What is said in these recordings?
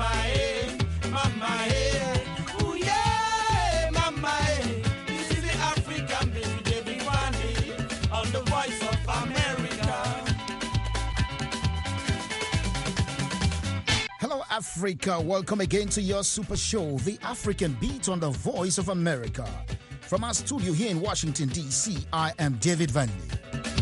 eh, mama, eh. Ooh, yeah, mama, eh. This is the African beat, David Vandy, on the Voice of America. Hello, Africa. Welcome again to your super show, The African Beat on the Voice of America. From our studio here in Washington, D.C., I am David Vandy.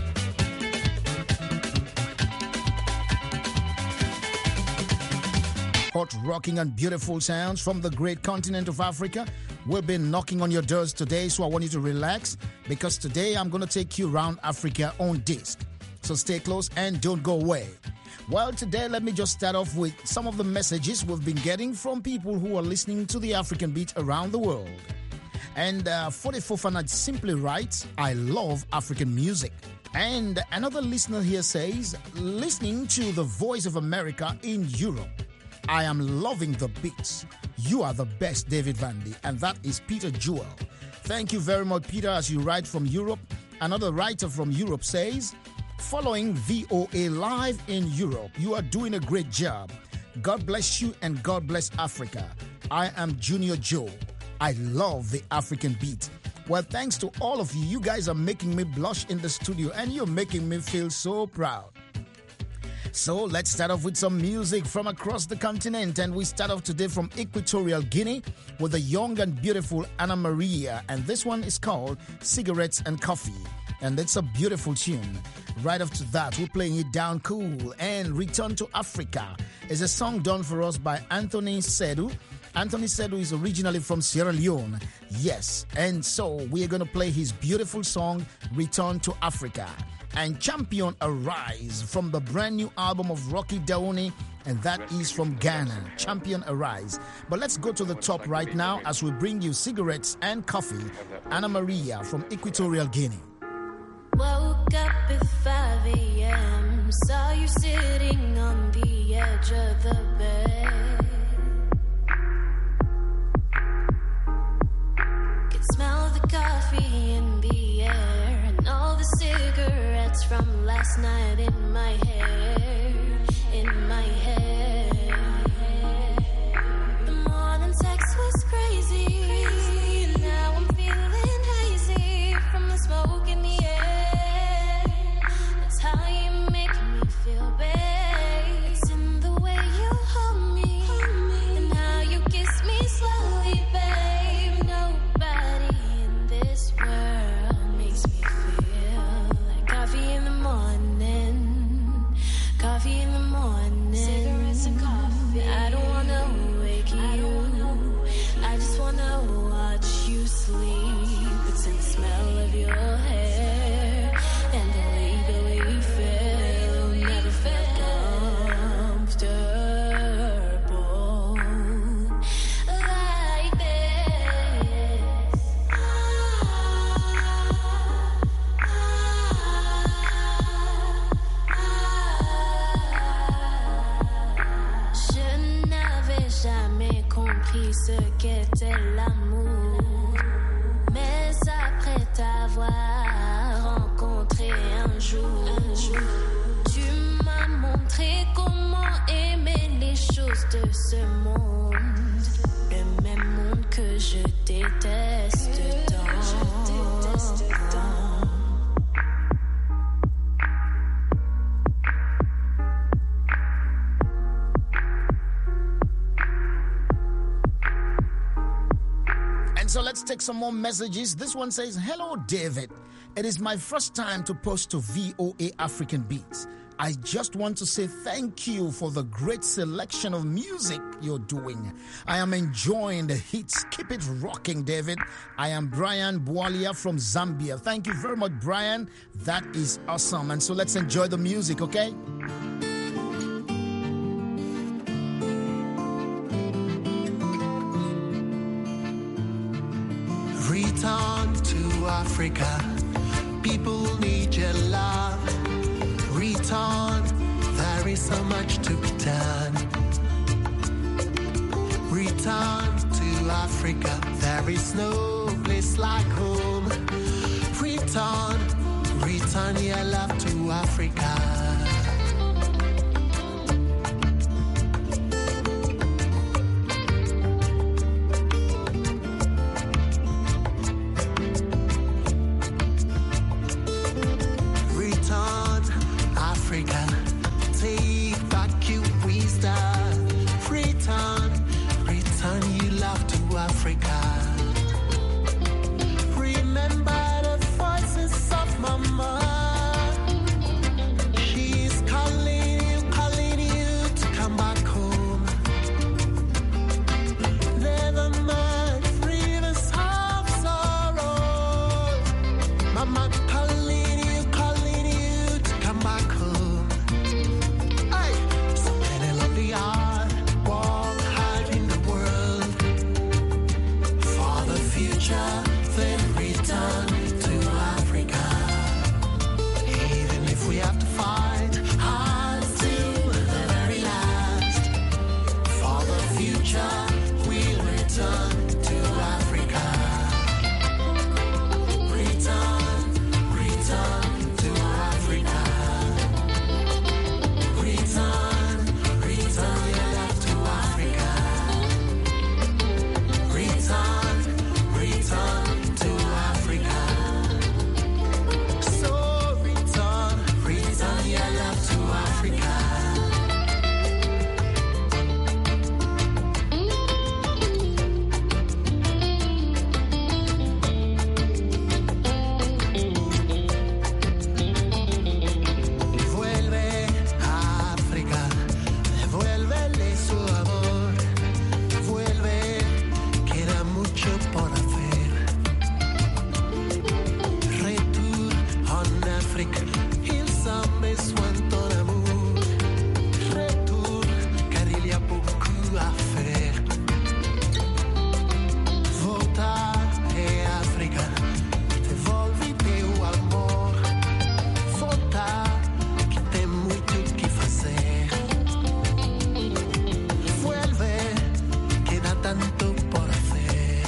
Hot, rocking, and beautiful sounds from the great continent of Africa will be knocking on your doors today, so I want you to relax because today I'm going to take you around Africa on disc. So stay close and don't go away. Well, today let me just start off with some of the messages we've been getting from people who are listening to the African Beat around the world. And 44 Fanat simply writes, I love African music. And another listener here says, listening to the Voice of America in Europe. I am loving the beats. You are the best, David Vandy. And that is Peter Jewell. Thank you very much, Peter, as you write from Europe. Another writer from Europe says, following VOA Live in Europe, you are doing a great job. God bless you and God bless Africa. I am Junior Joe. I love the African beat. Well, thanks to all of you. You guys are making me blush in the studio and you're making me feel so proud. So let's start off with some music from across the continent. And we start off today from Equatorial Guinea with the young and beautiful Anna Maria. And this one is called Cigarettes and Coffee. And it's a beautiful tune. Right after that, we're playing it down cool. And Return to Africa is a song done for us by Anthony Sedu. Anthony Sedu is originally from Sierra Leone. Yes, and so we're going to play his beautiful song, Return to Africa. And Champion Arise from the brand new album of Rocky Daoni, and that is from Ghana, Champion Arise. But let's go to the top right now as we bring you Cigarettes and Coffee, Anna Maria from Equatorial Guinea. Woke up at 5 a.m., saw you sitting on the edge of the bed. Smell the coffee in the air and all the cigarettes from last night in my hair, in my hair. The morning text was crazy, now I'm feeling hazy from the smoke in the air. That's how you make me feel, babe. It's in the way you hold me and how you kiss me slowly, babe. Coffee in the morning, cigarettes and coffee. I don't wanna wake you, I just wanna watch you sleep. It's in the smell of your hair and the way you feel. Never felt comfortable like this. Jamais compris ce qu'était l'amour, mais après t'avoir rencontré un jour, tu m'as montré comment aimer les choses de ce monde, le même monde que je déteste tant. So let's take some more messages. This one says, hello, David. It is my first time to post to VOA African Beats. I just want to say thank you for the great selection of music you're doing. I am enjoying the hits. Keep it rocking, David. I am Brian Bualia from Zambia. Thank you very much, Brian. That is awesome. And so let's enjoy the music, okay? Return to Africa, people need your love. Return, there is so much to be done. Return to Africa, there is no place like home. Return, return your love to Africa. Africa. Take back your wisdom. Return your love to Africa. Remember the voices of Mama. She's calling you to come back home. Never mind rivers of sorrow. Mama calling you to come back home. Hey, so many lovely eyes walk hard in the world for the future. Then return to Africa. Even if we have to fight hard till the very last, for the future we'll return to Africa. Return to Africa. Return your love to Africa. Return to Africa. So return your love to Africa. Vuelve África, devuélvele su amor. Vuelve, queda mucho por hacer. Retour en Afrique, il s'en besoin de ton amour. Retour, car il y a beaucoup à faire. Volta e Africa, devolvi teu amor. Volta, que tem muito que fazer. Vuelve, queda tanto por hacer.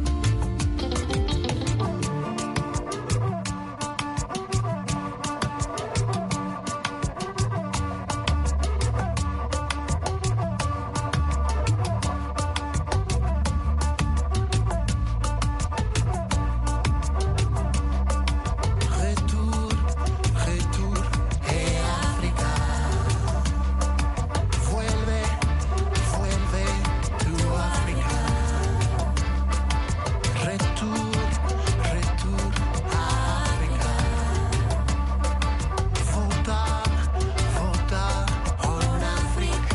Retour et Africa. Vuelve to Africa. Retour Africa. Volta en Afrique.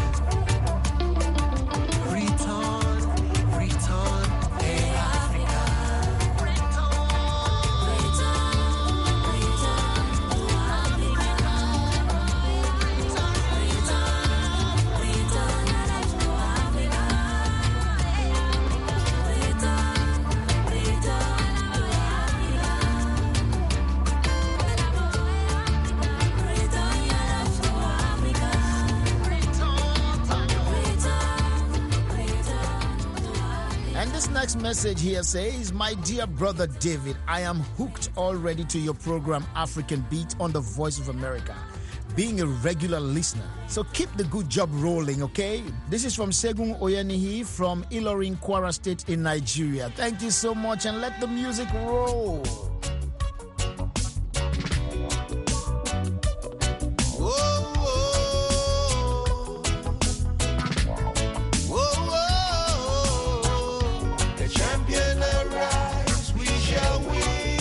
Return et Africa. And this next message here says, "My dear brother David, I am hooked already to your program African Beat on the Voice of America, being a regular listener. So keep the good job rolling, okay?" This is from Segun Oyenihi from Ilorin, Kwara State in Nigeria. Thank you so much, and let the music roll. The champion arise, we shall win.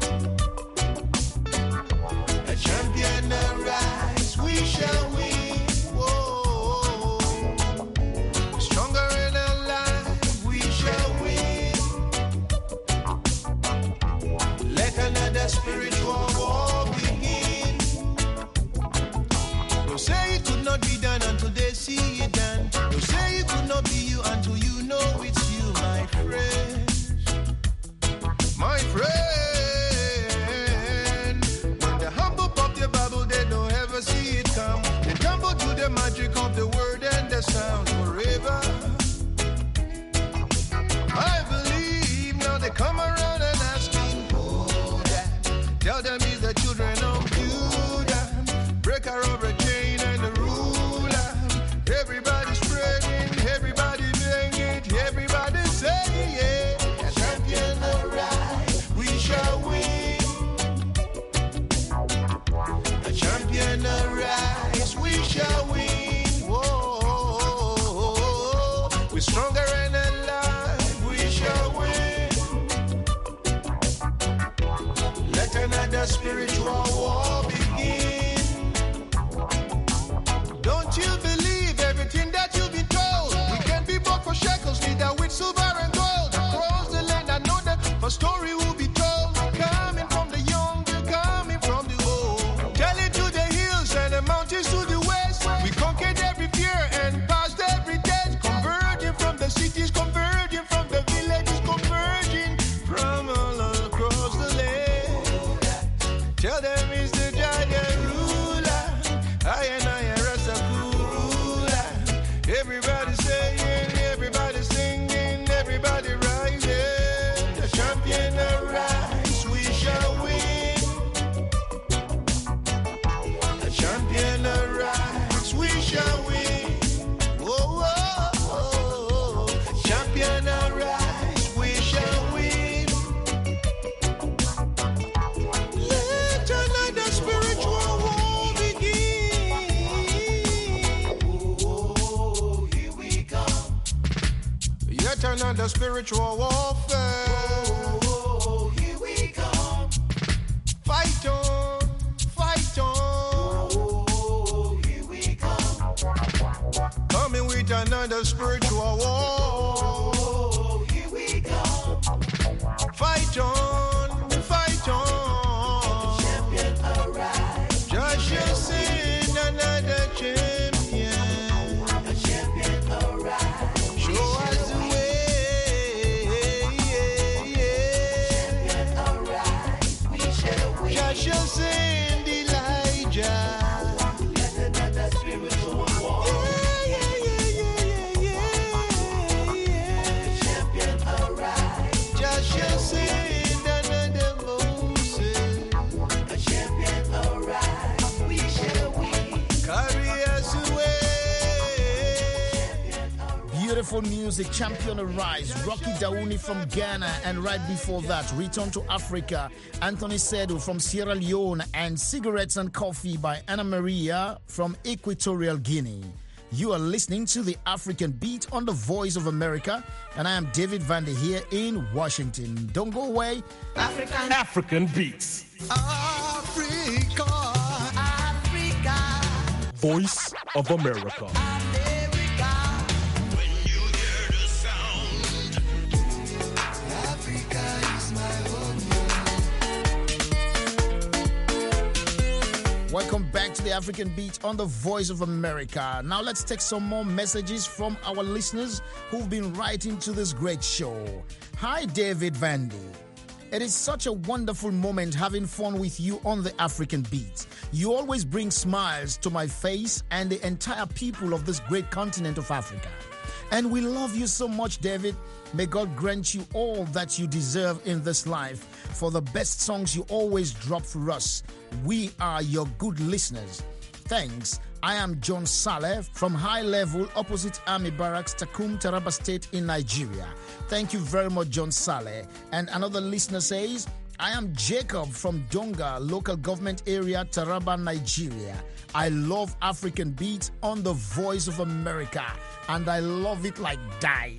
The champion arise, we shall win. Whoa. Stronger and alive, we shall win. Let another spiritual war begin. You say it could not be done until they see it done. You say it could not be you until you know it's you, my friend. My friend. When the humble pop the bubble, they don't ever see it come. They tumble to the magic of the word and the sound forever. I believe now they come around and asking who that. Tell them he's the children of Judah. Breaker of a chain and the ruler. Everybody's praying, everybody doing it, everybody saying yeah. A champion arise, we shall win. A champion arise. another spiritual warfare. Here we come. Fight on, fight on. Here we come. Coming with another spiritual war. Here we come. Fight on, fight on. Champion arise. Joshua send another champion. A champion arise. Show us the way. Champion arise. We shall win. Joshua send Elijah. Let another spiritual war. Champion arise. Joshua send another Moses. A champion arise. We shall win. Carry us away. Beautiful music, Champion Arise, Rocky Dauni from Ghana, and right before that, Return to Africa, Anthony Sedu from Sierra Leone, and Cigarettes and Coffee by Anna Maria from Equatorial Guinea. You are listening to the African Beat on the Voice of America, and I am David Vandy here in Washington. Don't go away. African Beats. Africa. Voice of America. When you hear the sound, Africa is my home. Welcome back to the African Beat on the Voice of America. Now let's take some more messages from our listeners who've been writing to this great show. Hi, David Vandy. It is such a wonderful moment having fun with you on the African Beat. You always bring smiles to my face and the entire people of this great continent of Africa. And we love you so much, David. May God grant you all that you deserve in this life for the best songs you always drop for us. We are your good listeners. Thanks. I am John Saleh from High Level opposite Army Barracks, Takum, Taraba State in Nigeria. Thank you very much, John Saleh. And another listener says, I am Jacob from Donga, local government area, Taraba, Nigeria. I love African Beat on the Voice of America, and I love it like die.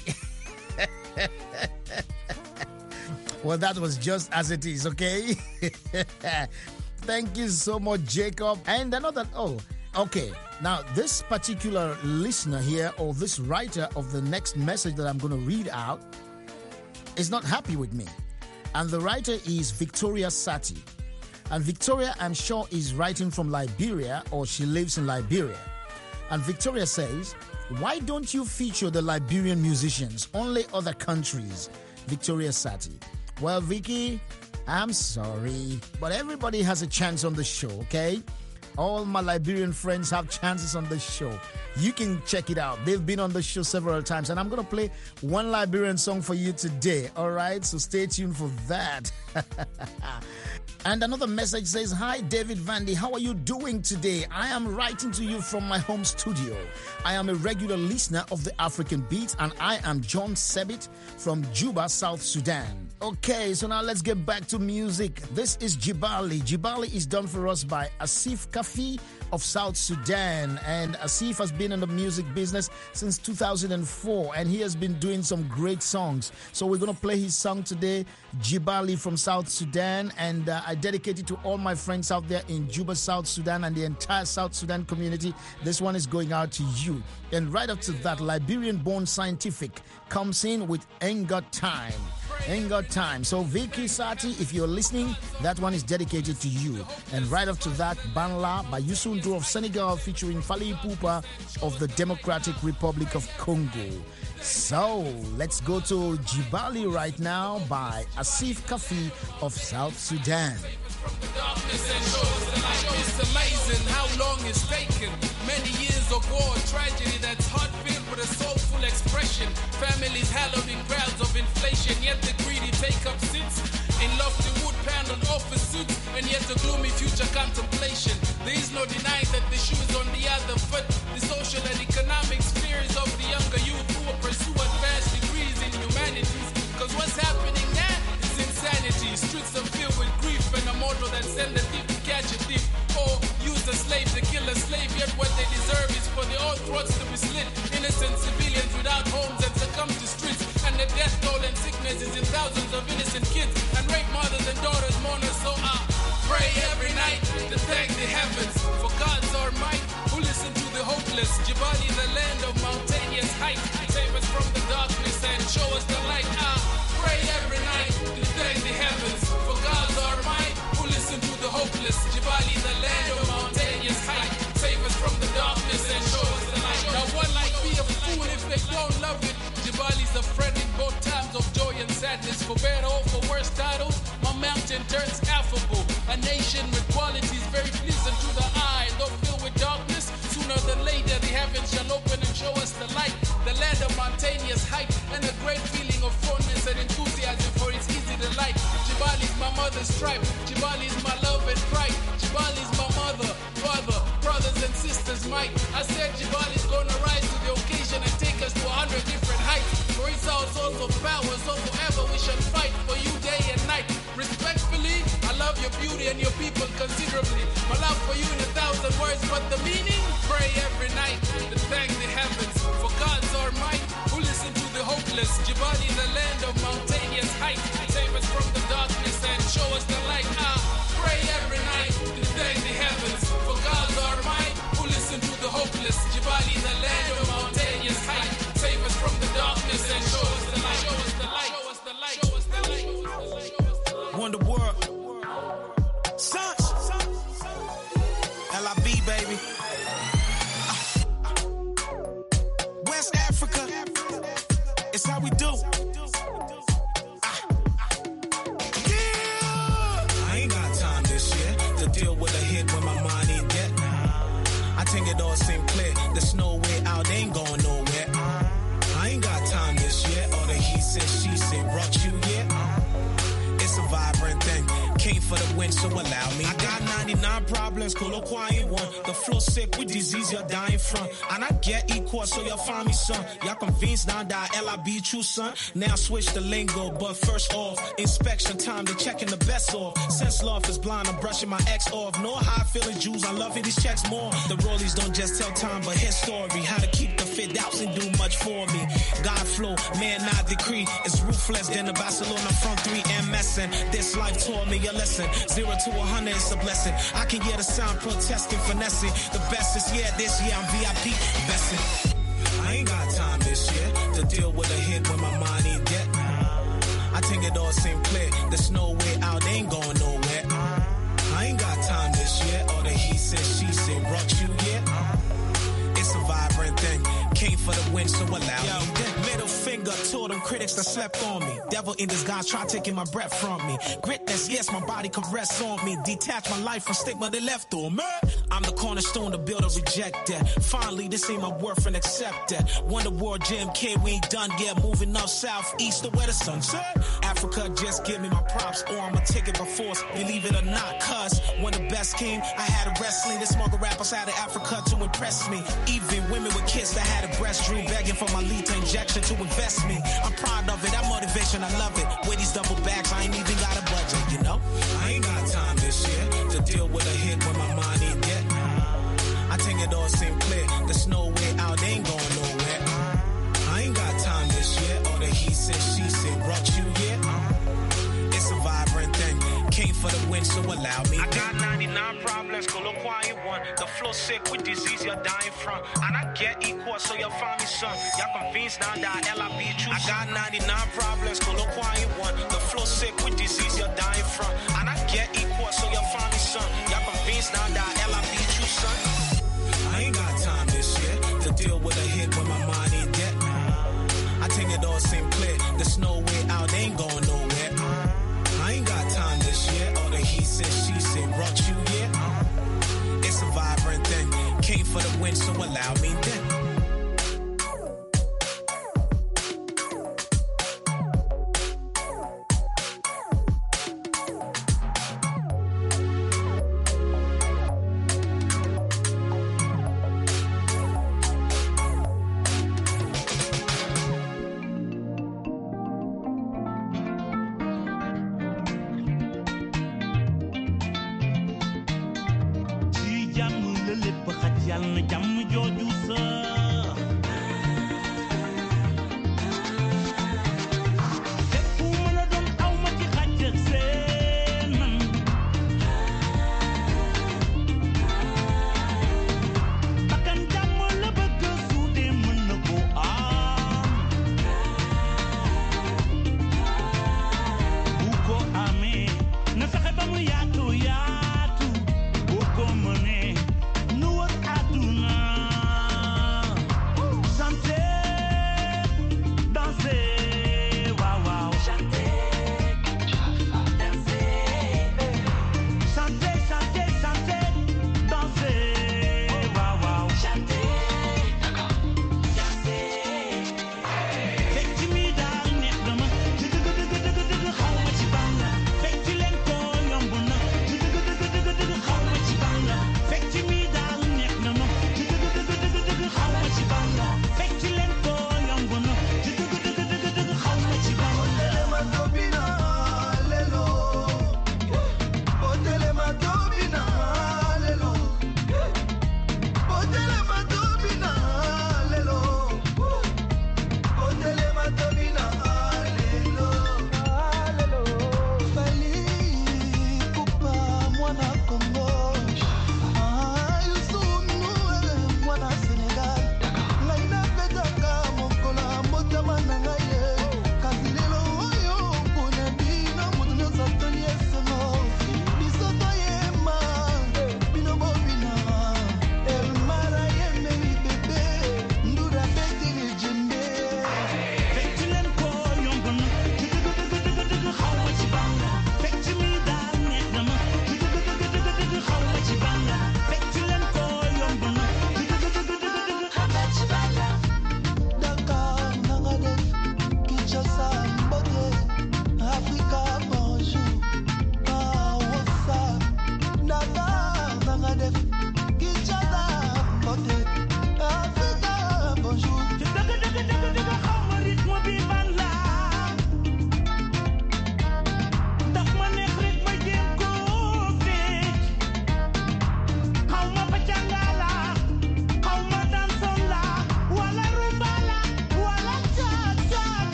Well, that was just as it is, okay? Thank you so much, Jacob. And another, okay. Now, this particular listener here, or this writer of the next message that I'm going to read out, is not happy with me. And the writer is Victoria Sati. And Victoria, I'm sure, is writing from Liberia, or she lives in Liberia. And Victoria says, why don't you feature the Liberian musicians, only other countries? Victoria Sati. Well, Vicky, I'm sorry, but everybody has a chance on the show, okay? All my Liberian friends have chances on the show. You can check it out. They've been on the show several times, and I'm going to play one Liberian song for you today, all right? So stay tuned for that. And another message says, hi, David Vandy. How are you doing today? I am writing to you from my home studio. I am a regular listener of the African Beat, and I am John Sebit from Juba, South Sudan. Okay, so now let's get back to music. This is Jibali. Jibali is done for us by Asif Kafi of South Sudan. And Asif has been in the music business since 2004, and he has been doing some great songs. So we're going to play his song today, Jibali from South Sudan, and I dedicate it to all my friends out there in Juba, South Sudan, and the entire South Sudan community. This one is going out to you. And right after that, Liberian-born Scientific comes in with Ain't Got Time. Ain't Got Time. So Vicky Sati, if you're listening, that one is dedicated to you. And right after that, Banla by Youssou N'Dour of Senegal featuring Fally Ipupa of the Democratic Republic of Congo. So let's go to Jibali right now by Asif Kafi of South Sudan. It's amazing how long it's taken. Many years of war, tragedy that's heart-filled with a soulful expression. Families hallowed in crowds of inflation, yet the greedy take up seats in lofty wood-paneled office suits, and yet a gloomy future contemplation. There is no denying that the shoe is on the other foot. The social and economic spheres of the younger youth who will pursue advanced degrees in humanities. Cause what's happening now is insanity. Streets are filled with grief and a motto that send a thief to catch a thief, or use a slave to kill a slave. Yet what they deserve is for the old throats to be slit. Innocent civilians without homes and succumb to streets. And at hopeless. Jibali, the land of mountainous height. Save us from the darkness and show us the light. I pray every night to thank the heavens for God's our might who listen to the hopeless. Jibali, the land of mountainous height. Save us from the darkness and show us the light. Now one might be a fool if they don't love it. Jibali's a friend in both times of joy and sadness. For better or for worse titles, my mountain turns affable. A nation with qualities very pleasing to the eye. Though filled with darkness, sooner than later the heavens shall open and show us the light. The land of mountainous height and a great feeling of fondness and enthusiasm for its easy delight. Jibali's my mother's tribe. Jibali's my love and pride. Jibali's my mother, father, brothers and sisters might. I said Jibali's gonna rise to the occasion and take us to 100 different heights. For it's our source of power, so forever we shall fight for you day and night. Respectfully, I love your beauty and your people considerably. My love for you in 1,000 words, but the meaning? Pray every night to thank the heavens for God's our might who listen to the hopeless. Jibali, the land of mountainous height. Save us from the darkness and show us the light. I pray every night to thank the heavens for God's our might who listen to the hopeless. Jibali, the land of mountainous height. Save us from the darkness and show us the light. Show us the light. Show us the light. Show us the light. Wonder World. Sons. LIB, baby. West Africa. It's how we do. I ain't got time this year to deal with a hit when my mind ain't dead. I think it all seem clear. There's no way out, they ain't going nowhere. I ain't got time this year. All the he said, she said, rock you, yeah. It's a vibrant thing. Came for the win, so allow me. I got 99 problems, call a quiet one. The flow sick with disease you're dying from. And I get equal, so you'll find me, son. Y'all convinced now that LIB true, son. Now switch the lingo, but first off, inspection time, they checking the best off. Since love is blind, I'm brushing my ex off. No high feeling Jews, I love it, these checks more. The rollies don't just tell time, but his story. How to keep the fit outs and do much for me. God flow, man not decree. It's ruthless, then the Barcelona front 3 MSN. This life taught me a lesson. 0 to 100 is a blessing. I can hear the sound protesting, finessing. The best is this year I'm VIP besting. I ain't got time this year to deal with a hit when my mind ain't dead. I think it all seem clear. There's no way out, they ain't going nowhere. I ain't got time this year. All the he said, she said, rock you, yeah. It's a vibrant thing. Came for the win, so allow me. Middle finger to them critics that slept on me. Devil in disguise, try taking my breath from me. Greatness, yes, my body can rest on me. Detach my life from stigma they left on me. I'm the cornerstone to build or reject that. Finally, this ain't my worth and accept that. Wonder World JMK, we ain't done yet. Moving up south, east to where the sun set. Africa, just give me my props, or I'ma take it by force. Believe it or not, cuz when the best came, I had a wrestling. The smarter rappers out of Africa to impress me. Even women with kids that had a breast dream, begging for my lethal injection to invest me. I'm proud of it, that motivation, I love it. With these double bags, I ain't even got a budget, you know? I ain't got time this year to deal with a hit when my mind ain't dead. I think it all seem clear. There's no way out, they ain't going nowhere. I ain't got time this year. All the he said, she said, rock you, yeah. It's a vibrant thing. Came for the win, so allow me. I got 99 problems, call a quiet one. The flow sick with disease you're dying from. And I get equal, so you'll find me, son. Y'all convinced now that LIB true. I got 99 problems, call a quiet one. The flow sick with disease you're dying from. And I get equal, so you'll find me, son. Y'all convinced now that LIB true, son. I ain't got time this year to deal with a hit when my mind ain't dead. I think it all seem clear. There's no way out, they ain't going nowhere. I ain't got time this year. All the he said, she said, rock you, yeah. It's a vibrant thing. Came for the win, so allow me then. Bakkan jàmm la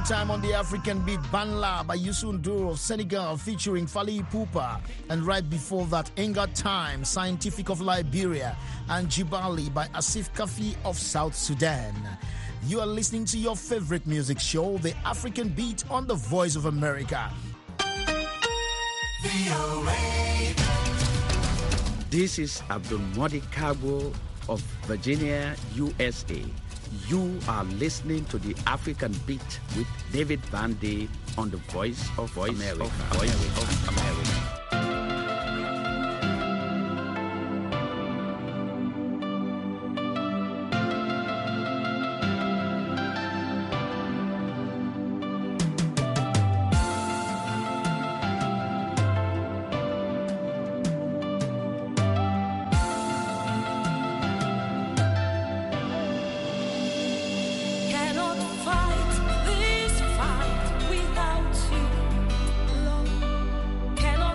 time on the African beat, Banla by Youssou N'Dour of Senegal featuring Fally Ipupa. And right before that, Ain't Got Time, Scientific of Liberia, and Jibali by Asif Kafi of South Sudan. You are listening to your favorite music show, The African Beat, on the Voice of America. This is Abdul Modi Kago of Virginia, USA. You are listening to the African Beat with David Van Day on the Voice of America. Cannot fight this fight without you, Lord. Cannot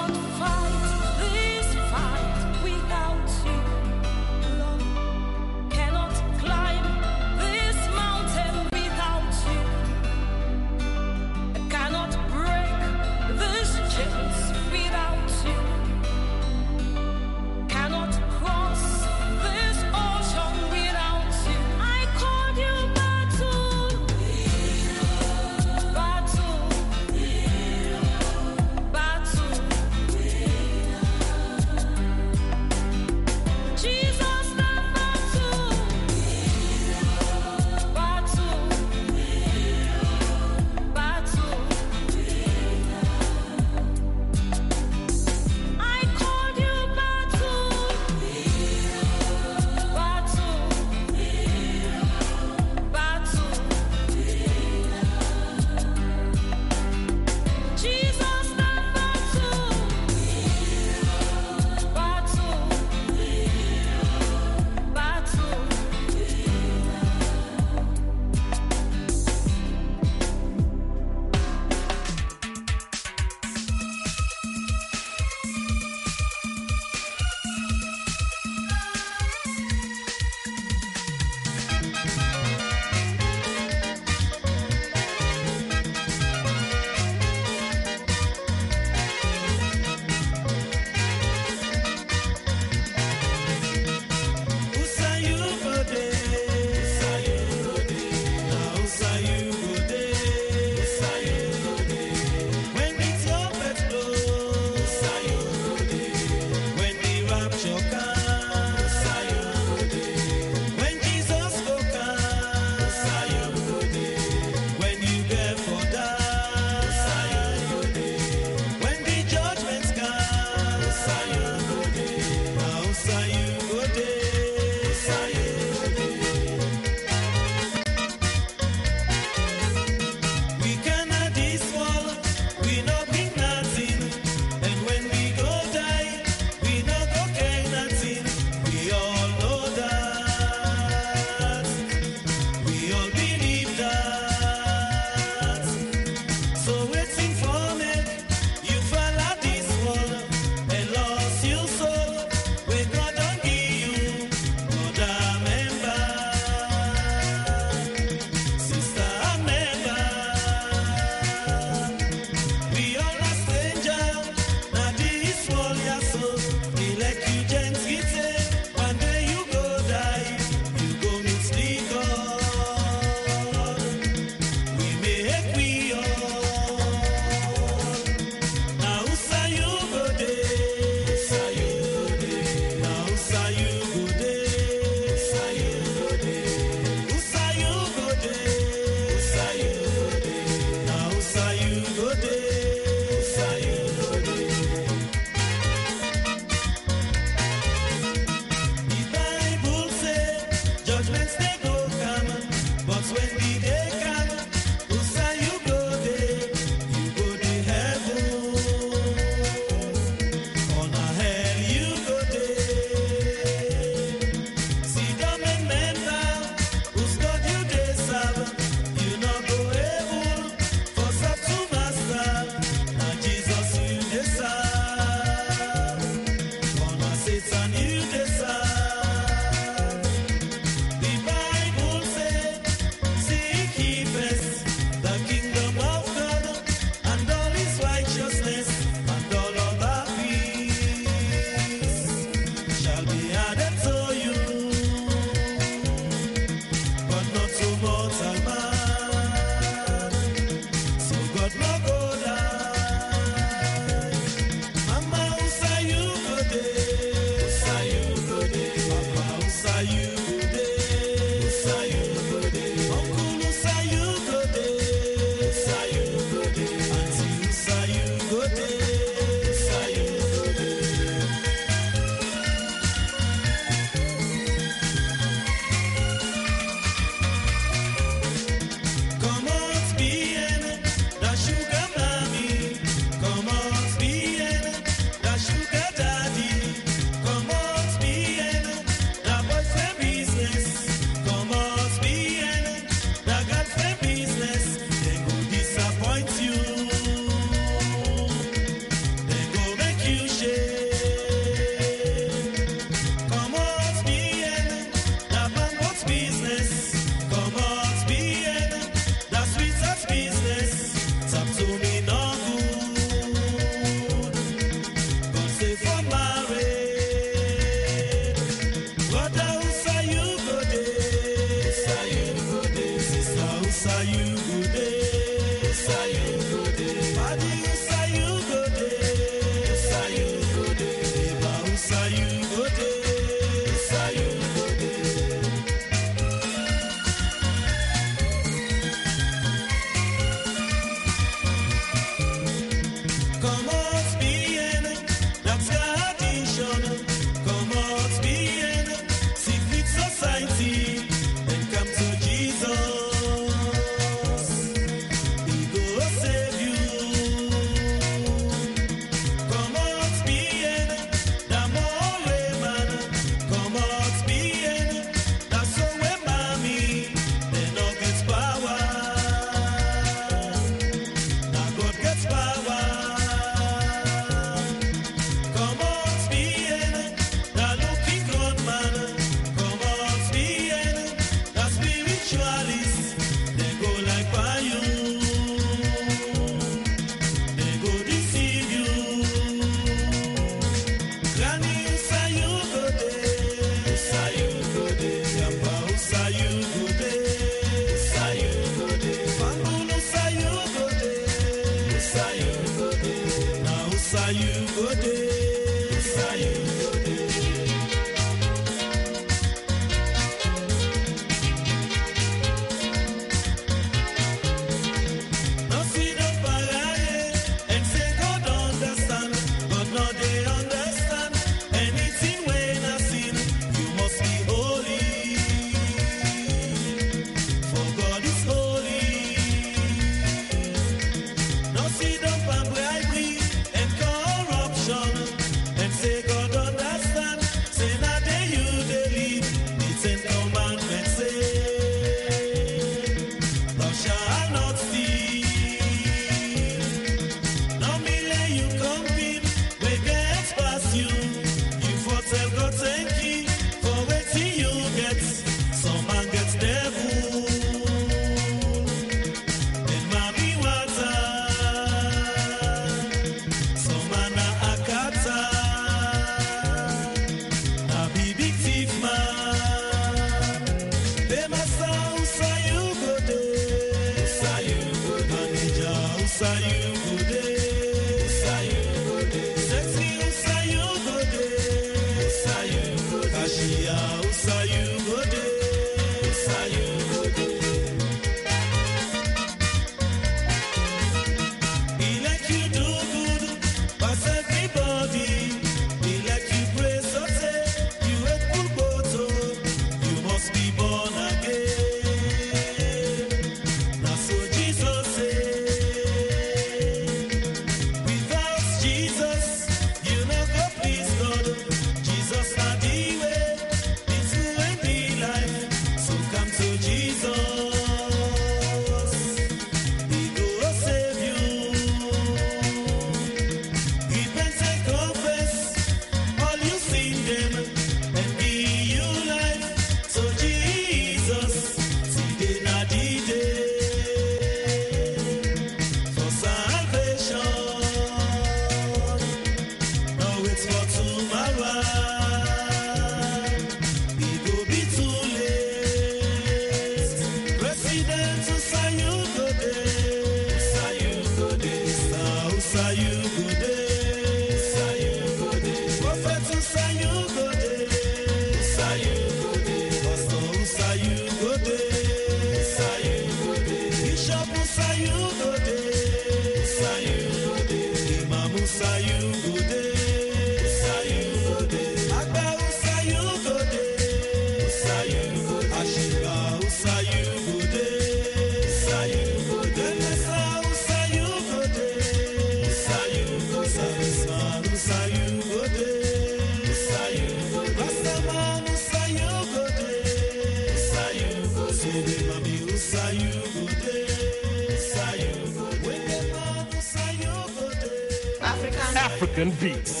African beats.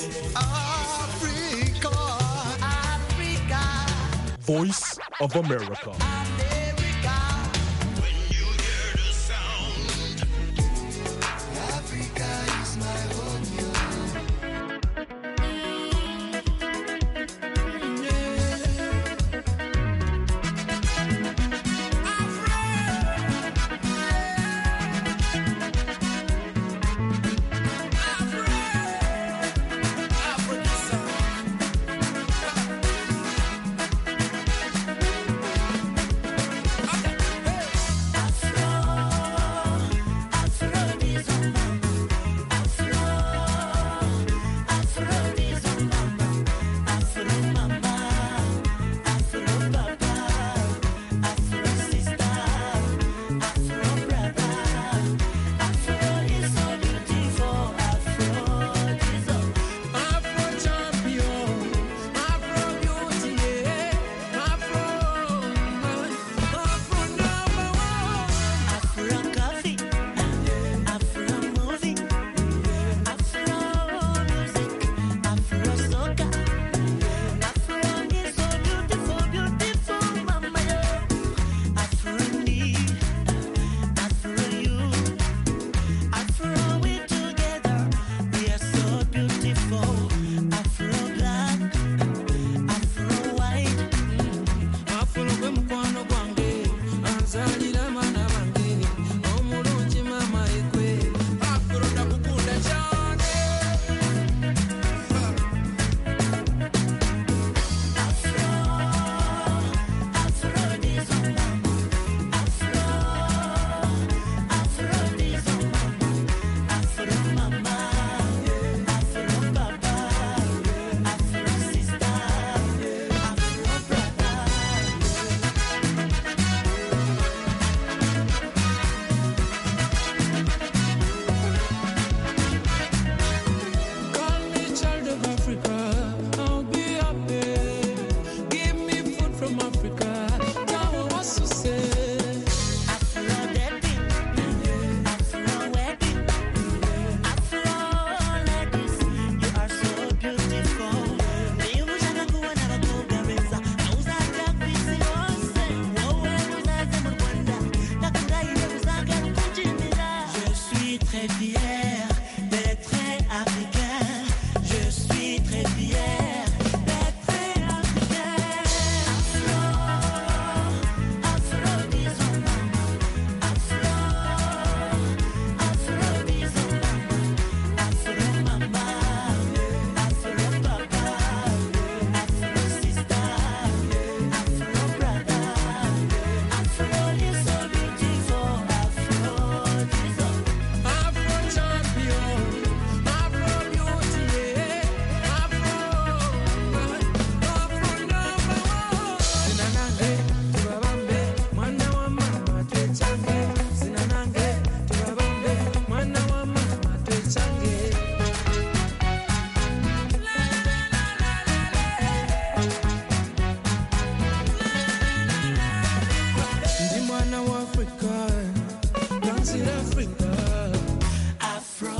Africa, Africa. Voice of America. When you hear the sound, Africa is my home. in Africa. Afro.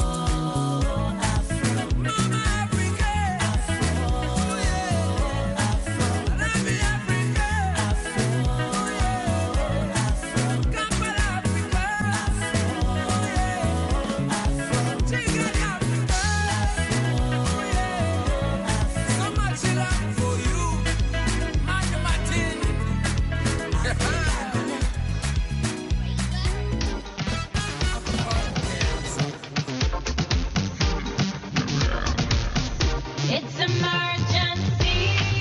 It's emergency.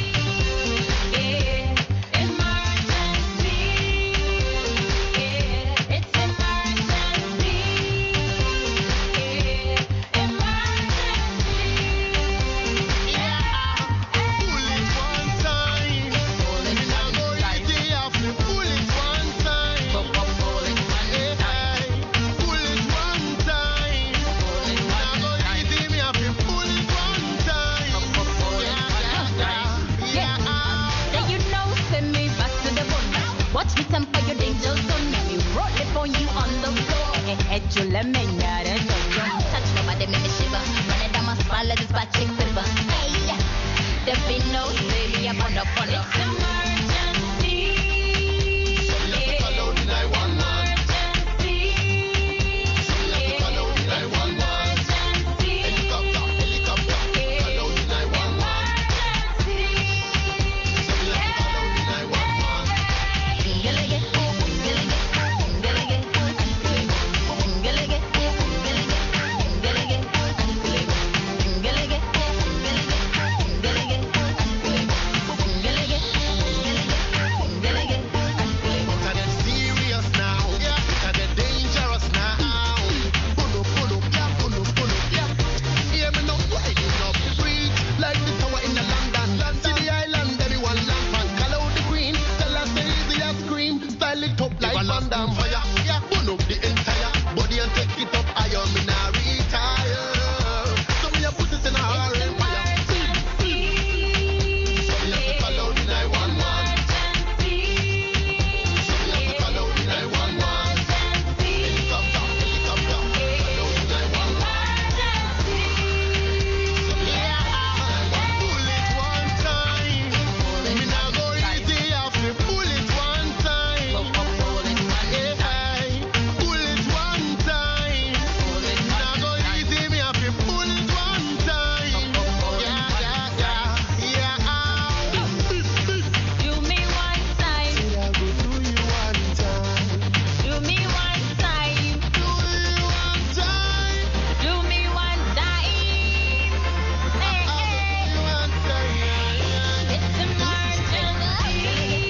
Yeah. Emergency. Yeah. It's emergency. Yeah. Emergency. Yeah. Pull it one time. Me nah go easy, have to pull it one time. Pull it one time. Pull it one time. Me nah go easy, me have to pull it one time. Yeah. Say you know, send me back to the bone. Watch me temper your danger zone. Let me roll it on you on the floor. You let me touch nobody, make me shiver. Run it down my spine, let this bad chick quiver. Hey, there be no baby, I'm on the phone. It's emergency. Yeah. Follow the 911. Emergency. Follow the 911. Helicopter, helicopter. Follow the 911. Better get serious now. Better get dangerous now. Pull up, yeah, pull up, yeah. Hear me now, winding up the breeze like the tower in the London. See the island, everyone lamp and call out the queen. Tell us the easiest scream, style it up like Van Damme. Fire, yeah, pull up the entire body and take it up. I am in a retire. So me a put it in a hurry. Follow the 911. Follow the 911. Helicopter, helicopter. Follow the 911. Pull it one time. Me nah go easy, have to pull it one time. Pull it one time. Me nah go easy, me have to pull it one time. Do me one time. I go do you one time. Do me one time. Do you one time. Do me one time. Hey, hey. One time. It's emergency.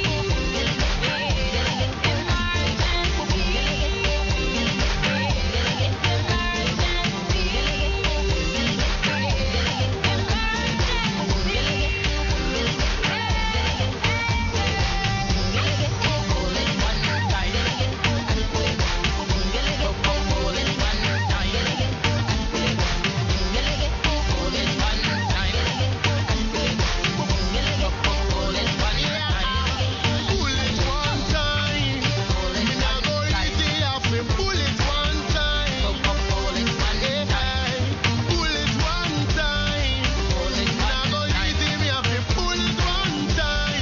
Pull it one time. Me nah go easy, have to pull it one time. Pull it one time. Me nah go easy, me have to pull it one time.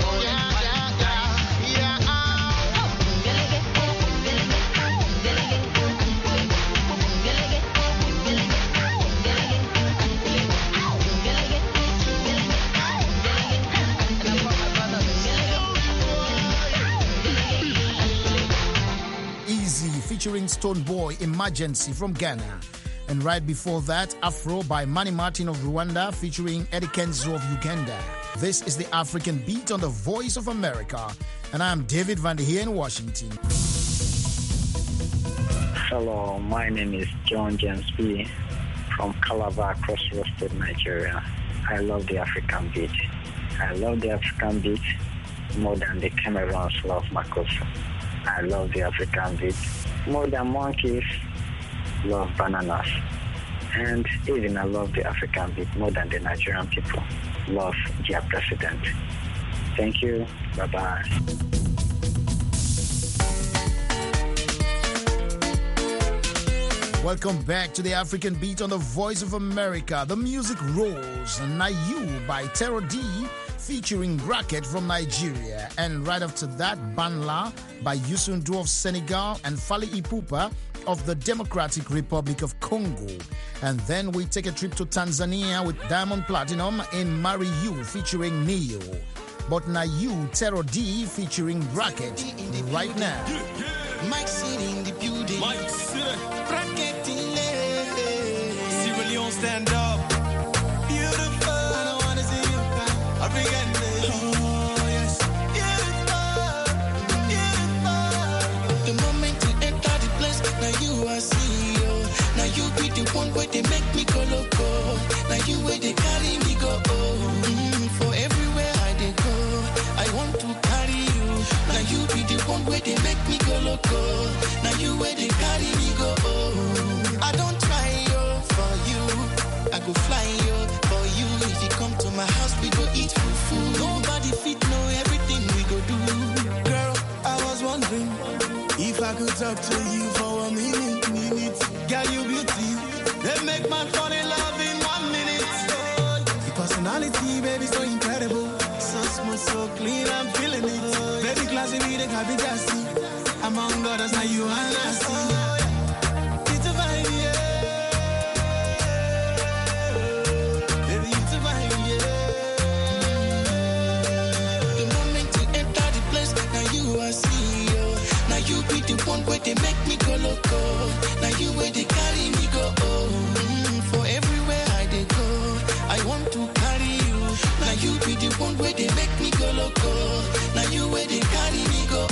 Easy featuring Stone Boy, Emergency from Ghana. And right before that, Afro by Manny Martin of Rwanda featuring Eddie Kenzo of Uganda. This is the African Beat on the Voice of America. And I'm David Van de here in Washington. Hello, my name is John James B. from Calabar, Cross River State, Nigeria. I love the African beat. I love the African beat more than the Cameroons love Makossa. I love the African beat more than monkeys love bananas. And even I love the African beat more than the Nigerian people love their president. Thank you. Bye-bye. Welcome back to the African Beat on the Voice of America. The music rolls. Na You by Terror D featuring Bracket from Nigeria. And right after that, Banla by Youssou N'Dour of Senegal and Fally Ipupa of the Democratic Republic of Congo. And then we take a trip to Tanzania with Diamond Platinum in Marry You featuring Neo. But Na You, Terror D featuring Bracket right now. Mike City in the building. Mike City. Bracket in there. Sierra Leone, stand up. Beautiful. I don't wanna see you cry. African day. Oh, yes. Beautiful. Beautiful. The moment you enter the place, now you are CEO. Now you be the one where they make me go loco. Now you where they carry me go. For everywhere I they go, I want to carry you. Now you be the one where they make me go loco. Now you where they carry me go. I don't try for you. I go fly for you. If you come to my house, we go eat food. Nobody fit know everything we go do. Girl, I was wondering if I could talk to you for a minute. Girl, you beauty. They make man fall in love in 1 minute. Your personality, baby, so incredible. So smooth, so clean, I'm feeling it. Baby, classy, me, they can't be gassy. Among others, now you are nasty. It's a vibe, yeah. Baby, it's a vibe, yeah. The moment you enter the place, now you are CEO. Now you be the one where they make me go loco. Now you where they carry me go. For everywhere I they go, I want to carry you. Now you be the one where they make me go loco. Now you where they carry me go.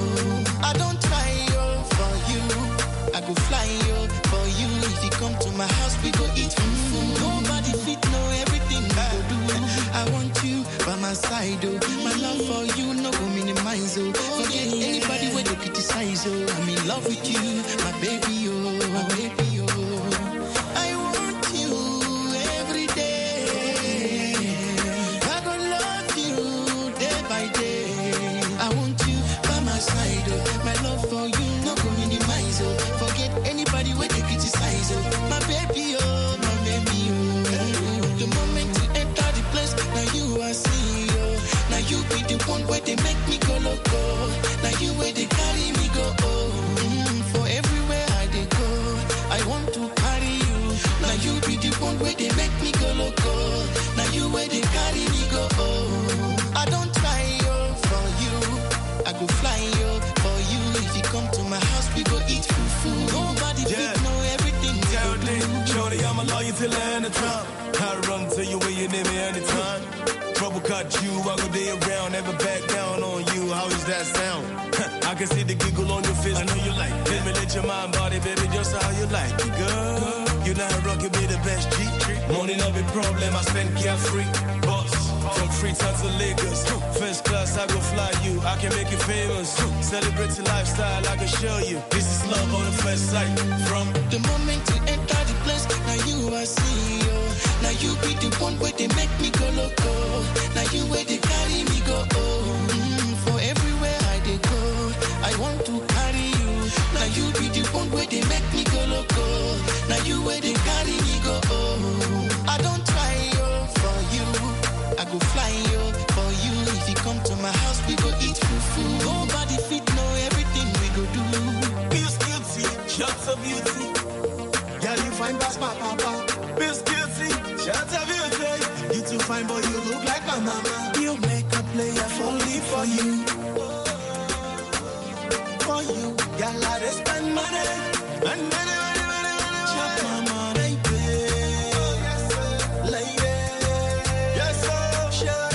I don't try for you. I go fly for you. If you come to my house, we go eat food. Nobody fit know everything we go do. I want you by my side, oh. My love for you no go minimize, oh. Forget anybody where they criticize, oh. I'm in love with you, my baby, oh, my baby, oh. I want you every day. I gonna love you day by day. I want you by my side, oh. My love for you no go minimize, oh. Forget anybody where they criticize, oh. My baby, oh, my baby, oh. The moment you enter the place, now you are CEO. Now you be the one where they make me go loco. Now you where they carry me go. For everywhere I they go, I want to carry you. Now you be the one where they make me go loco. Now you where they carry me go. I don't try for you. I go fly for you. If you come to my house, we go eat food. Nobody fit know everything we go do. Shorty, I'ma love you till the end of time. I run to you when you need me anytime. Trouble cut you, I go day around, never back down on you. How does that sound? I can see the giggle on your face. I know you like it. Let me let your mind body, baby, just how you like it, girl. You know how rock, you be the best G. Morning of a problem, I spend carefree. Boss, from Freetown to Lagos. First class, I go fly you. I can make you famous. Celebrate your lifestyle, I can show you. This is love on the first sight. From the moment you enter the place, now you are CEO. Now you be the one where they make me go loco. Now you where they carry me go. For everywhere I they go, I want to carry you. Now you be the one where they make me go loco. Now you where they carry me go. I don't try for you. I go fly for you. If you come to my house, we go eat food. Nobody fit know everything we go do. Miss Guilty, shots of beauty. Girl, you find pass my papa. Miss Guilty, shots of beauty. You too fine, boy, you look like my mama. You make a player only for you. For you, girl, I just spend money. And money. Chop my money, baby. Yes, sir. Lady. Yes, sir. Shut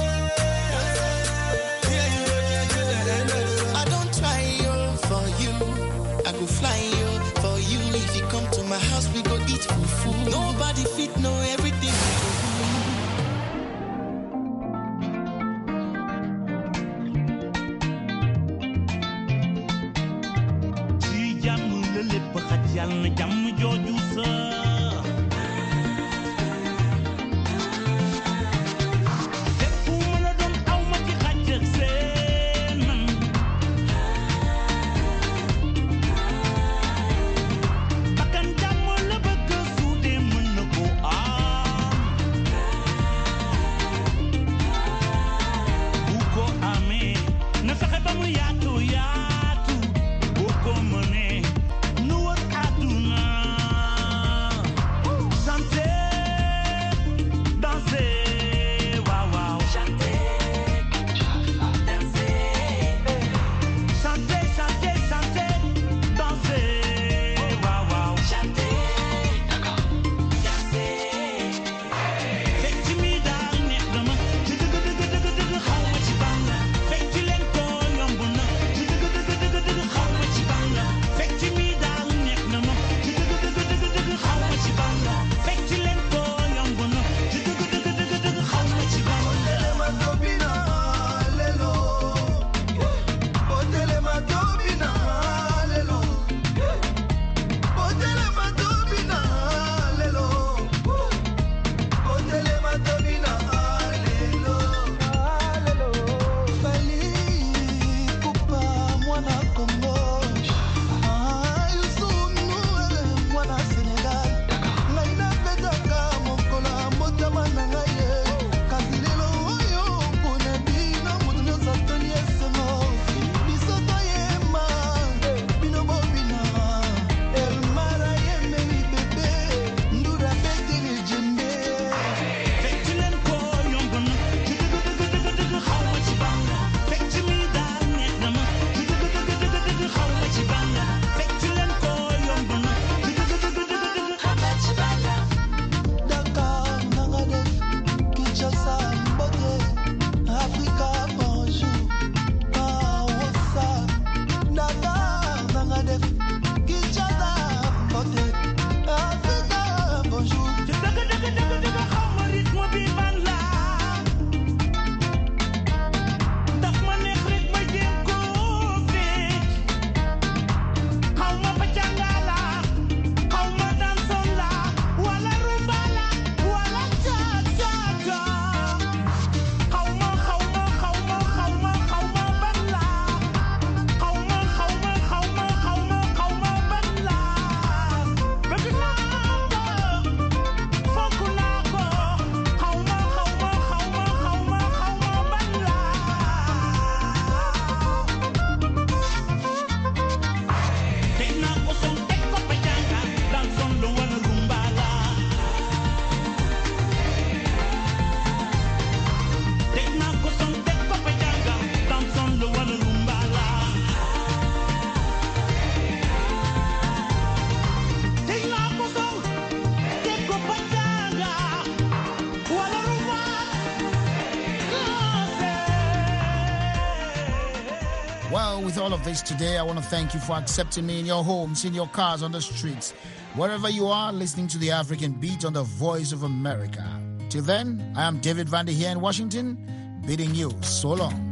I don't try for you. I go fly for you. If you come to my house, we go eat food. Nobody fit know everything we go do. Bakkan of this today. I want to thank you for accepting me in your homes, in your cars, on the streets, wherever you are, listening to the African Beat on the Voice of America. Till then, I am David Vander here in Washington, bidding you so long.